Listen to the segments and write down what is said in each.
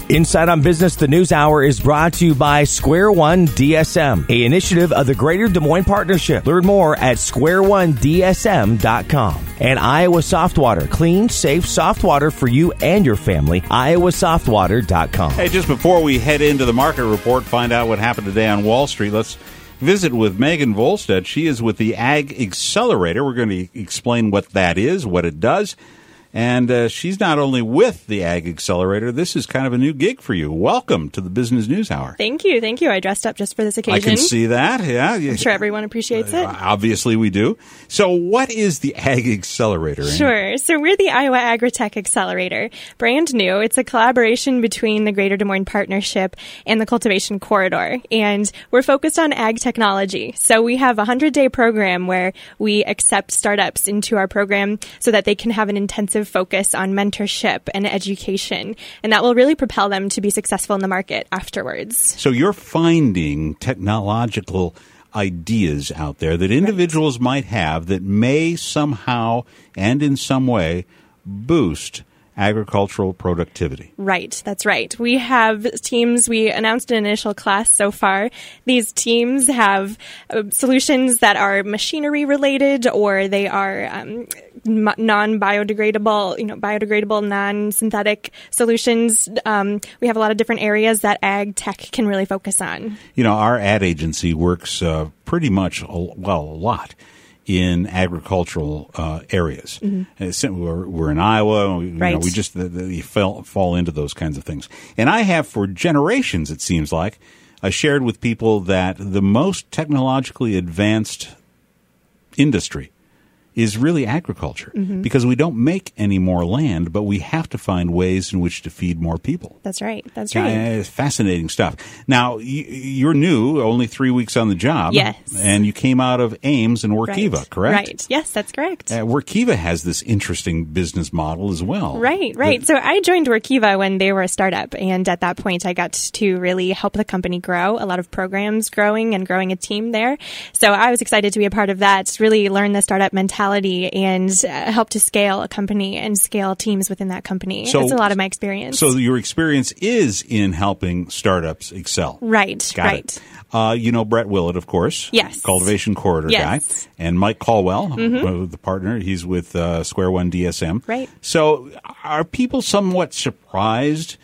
Inside on Business, the News Hour is brought to you by Square One DSM, an initiative of the Greater Des Moines Partnership. Learn more at squareonedsm.com. And Iowa Softwater, clean, safe soft water for you and your family. iowasoftwater.com. Hey, just before we head into the market report, find out what happened today on Wall Street, let's visit with Megan Volstead. She is with the Ag Accelerator. We're going to explain what that is, what it does. And she's not only with the Ag Accelerator, this is kind of a new gig for you. Welcome to the Business News Hour. Thank you. Thank you. I dressed up just for this occasion. I can see that, yeah. I'm sure everyone appreciates it. Obviously we do. So what is the Ag Accelerator? Sure. So we're the Iowa Agritech Accelerator. Brand new. It's a collaboration between the Greater Des Moines Partnership and the Cultivation Corridor. And we're focused on ag technology. So we have a 100-day program where we accept startups into our program so that they can have an intensive focus on mentorship and education, and that will really propel them to be successful in the market afterwards. So you're finding technological ideas out there that individuals might have that may somehow and in some way boost agricultural productivity. Right. That's right. We have teams. We announced an initial class so far. These teams have solutions that are machinery related, or they are non-biodegradable, biodegradable, non-synthetic solutions. We have a lot of different areas that ag tech can really focus on. Our ad agency works pretty much, a lot in agricultural areas. Mm-hmm. We're in Iowa. Right. We just fall into those kinds of things. And I have for generations, it seems like, shared with people that the most technologically advanced industry is really agriculture, because we don't make any more land, but we have to find ways in which to feed more people. That's right. That's right. Fascinating stuff. Now, you're new, only 3 weeks on the job. Yes. And you came out of Ames and Workiva, correct? Right. Yes, that's correct. Workiva has this interesting business model as well. Right. So I joined Workiva when they were a startup, and at that point I got to really help the company grow, a lot of programs growing and growing a team there. So I was excited to be a part of that, really learn the startup mentality and help to scale a company and scale teams within that company. So, that's a lot of my experience. So your experience is in helping startups excel. Right. Got it. Brett Willett, of course. Yes. Cultivation Corridor guy. And Mike Caldwell, the partner. He's with Square One DSM. Right. So are people somewhat surprised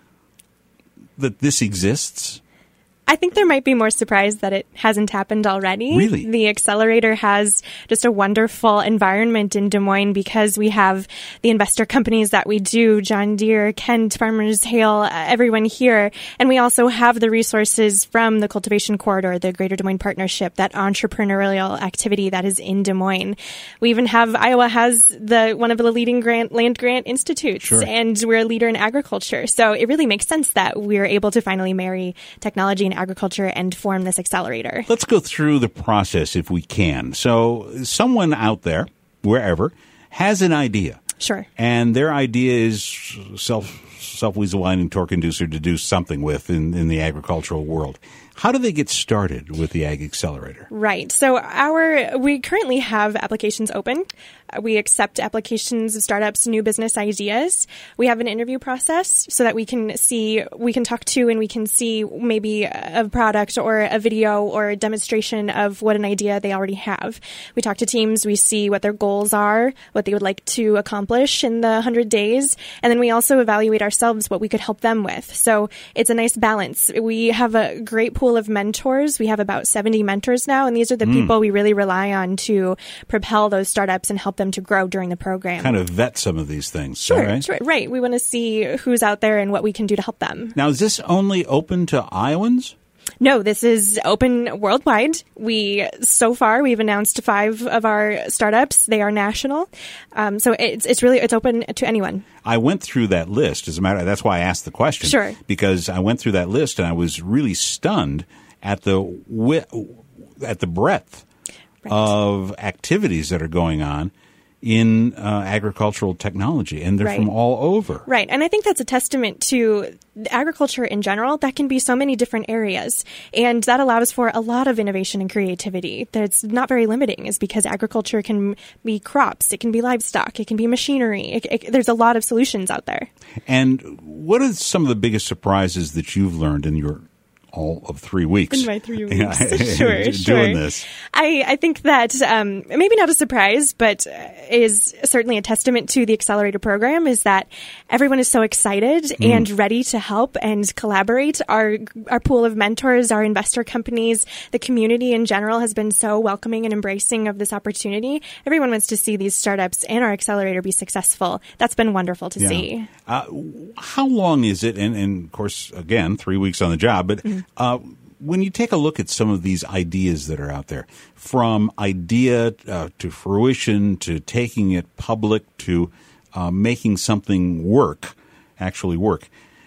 that this exists? I think there might be more surprise that it hasn't happened already. Really? The Accelerator has just a wonderful environment in Des Moines because we have the investor companies that we do, John Deere, Kent, Farmers Hale, everyone here. And we also have the resources from the Cultivation Corridor, the Greater Des Moines Partnership, that entrepreneurial activity that is in Des Moines. We even have, Iowa has one of the leading land grant institutes, and we're a leader in agriculture. So it really makes sense that we're able to finally marry technology and agriculture and form this accelerator. Let's go through the process if we can. So someone out there, wherever, has an idea. Sure. And their idea is self-weasel winding torque inducer to do something with in the agricultural world. How do they get started with the Ag Accelerator? Right. So we currently have applications open. We accept applications of startups, new business ideas. We have an interview process so that we can talk to and we can see maybe a product or a video or a demonstration of what an idea they already have. We talk to teams, we see what their goals are, what they would like to accomplish in the 100 days. And then we also evaluate ourselves what we could help them with. So it's a nice balance. We have a great pool of mentors. We have about 70 mentors now, and these are the people we really rely on to propel those startups and help them to grow during the program. Kind of vet some of these things. Sure, right? Sure. Right. We want to see who's out there and what we can do to help them. Now, is this only open to Iowans? No, this is open worldwide. So far, we've announced 5 of our startups. They are national. So it's open to anyone. I went through that list. As a matter of that's why I asked the question. Sure. Because I went through that list and I was really stunned at the breadth of activities that are going on in agricultural technology, and they're Right. from all over. Right. And I think that's a testament to agriculture in general. That can be so many different areas. And that allows for a lot of innovation and creativity. That's not very limiting, is because agriculture can be crops, it can be livestock, it can be machinery. There's a lot of solutions out there. And what are some of the biggest surprises that you've learned in your all of 3 weeks? In my 3 weeks. Sure. Doing this. I think that maybe not a surprise, but is certainly a testament to the Accelerator program, is that everyone is so excited and ready to help and collaborate. Our pool of mentors, our investor companies, the community in general has been so welcoming and embracing of this opportunity. Everyone wants to see these startups and our Accelerator be successful. That's been wonderful to see. How long is it? And of course, again, 3 weeks on the job, but when you take a look at some of these ideas that are out there, from idea to fruition to taking it public to making something actually work,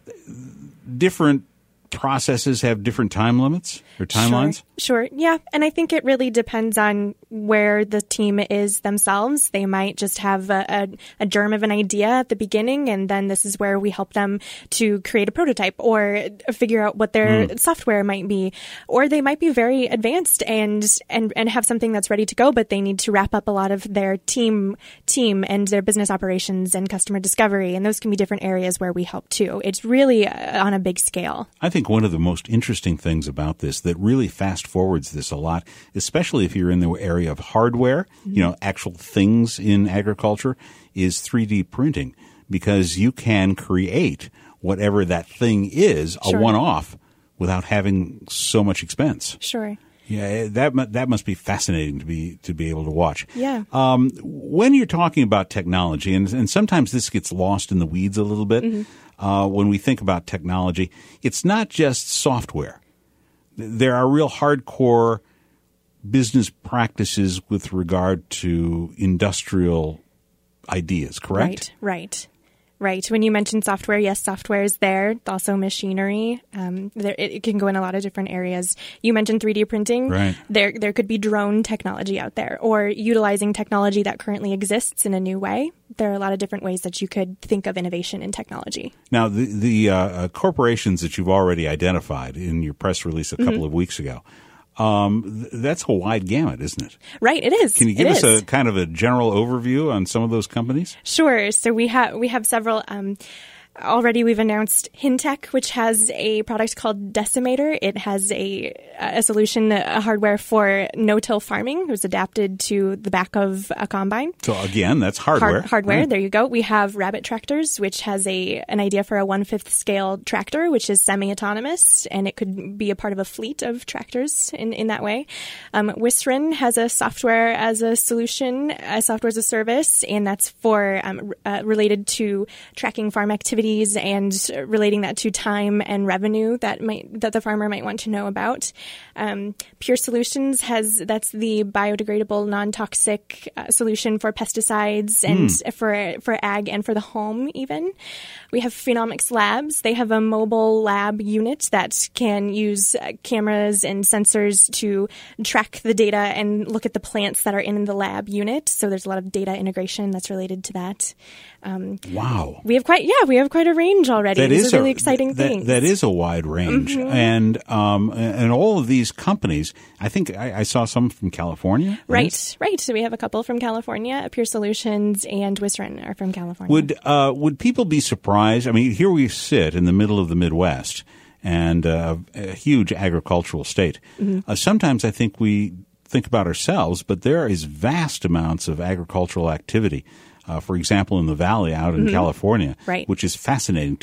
different processes have different time limits or timelines? Sure. Yeah. And I think it really depends on where the team is themselves. They might just have a germ of an idea at the beginning, and then this is where we help them to create a prototype or figure out what their software might be. Or they might be very advanced and have something that's ready to go, but they need to wrap up a lot of their team and their business operations and customer discovery. And those can be different areas where we help too. It's really on a big scale. I think one of the most interesting things about this that really fast forwards this a lot, especially if you're in the area of hardware, actual things in agriculture, is 3D printing, because you can create whatever that thing is, a one-off, without having so much expense. Sure. Yeah, that must be fascinating to be able to watch. Yeah. When you're talking about technology, and sometimes this gets lost in the weeds a little bit, when we think about technology, it's not just software. There are real hardcore business practices with regard to industrial ideas, correct? Right. When you mentioned software, yes, software is there. Also machinery. It can go in a lot of different areas. You mentioned 3D printing. Right. There could be drone technology out there, or utilizing technology that currently exists in a new way. There are a lot of different ways that you could think of innovation in technology. Now, the corporations that you've already identified in your press release a couple of weeks ago, that's a wide gamut, isn't it? Right, it is. Can you give us a kind of a general overview on some of those companies? Sure. So we have several. Already we've announced Hintech, which has a product called Decimator. It has a solution, a hardware for no-till farming. It was adapted to the back of a combine. So again, that's hardware. Hardware, right. There you go. We have Rabbit Tractors, which has an idea for a 1/5 scale tractor, which is semi-autonomous, and it could be a part of a fleet of tractors in that way. Wisren has a software as a solution, a software as a service, and that's for related to tracking farm activities and relating that to time and revenue that the farmer might want to know about. Pure Solutions that's the biodegradable, non-toxic solution for pesticides and for ag and for the home even. We have Phenomics Labs. They have a mobile lab unit that can use cameras and sensors to track the data and look at the plants that are in the lab unit. So there's a lot of data integration that's related to that. Wow. We have quite a range already. These are really exciting things. That is a wide range. And all of these companies, I think I saw some from California. Right. So we have a couple from California. Pure Solutions and Wisren are from California. Would people be surprised? I mean, here we sit in the middle of the Midwest and a huge agricultural state. Sometimes I think we think about ourselves, but there is vast amounts of agricultural activity. For example, in the valley out in California, which is fascinating,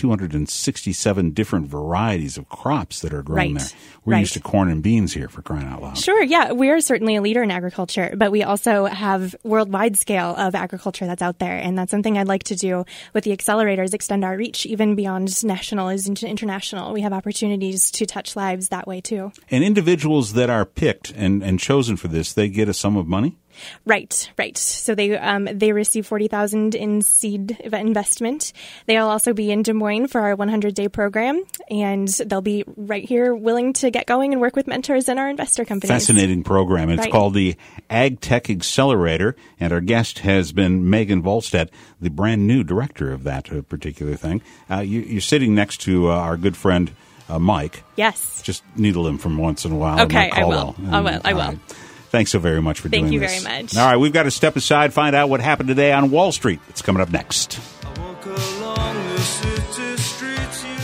267 different varieties of crops that are grown there. We're used to corn and beans here, for crying out loud. Sure, yeah. We are certainly a leader in agriculture, but we also have worldwide scale of agriculture that's out there. And that's something I'd like to do with the accelerators, extend our reach even beyond national into international. We have opportunities to touch lives that way, too. And individuals that are picked and chosen for this, they get a sum of money? Right. So they receive $40,000 in seed investment. They'll also be in Des Moines for our 100-day program, and they'll be right here willing to get going and work with mentors in our investor companies. Fascinating program. It's called the Ag Tech Accelerator, and our guest has been Megan Volstead, the brand new director of that particular thing. You're sitting next to our good friend Mike. Yes. Just needle him from once in a while. Okay, I will. I will. Right. Thanks so very much for doing this. Thank you very much. All right, we've got to step aside, find out what happened today on Wall Street. It's coming up next. I walk along the city streets.